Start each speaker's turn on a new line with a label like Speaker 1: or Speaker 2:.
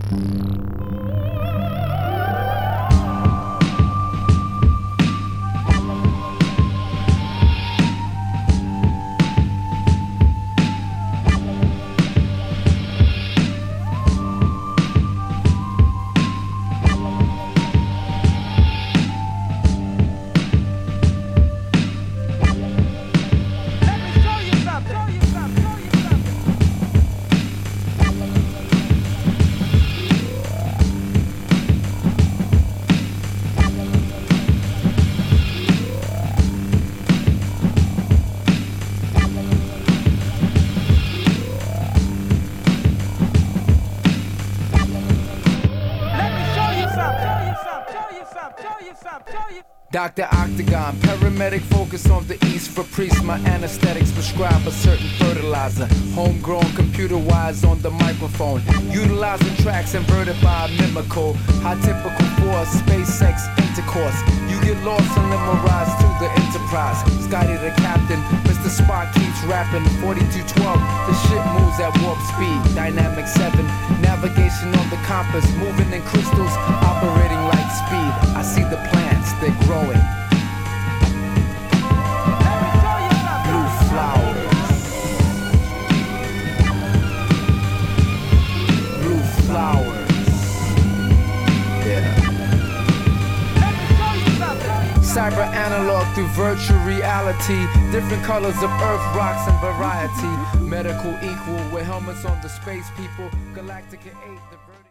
Speaker 1: Dr. Octagon, paramedic focus on the east for priests. My anesthetics prescribe a certain fertilizer. Homegrown computer-wise on the microphone. Utilizing tracks inverted by a mimical. High typical for SpaceX intercourse. You get lost and limerized to the Enterprise. Scotty the captain, Mr. Spock keeps rapping. 4212, the ship moves at warp speed. Dynamic 7, navigation on the compass. Moving in crystals, operating light speed. I see the plants, they're growing. Blue flowers. Blue flowers. Yeah. Cyber analog through virtual reality. Different colors of earth, rocks, and variety. Medical equal with helmets on the space people. Galactica 8.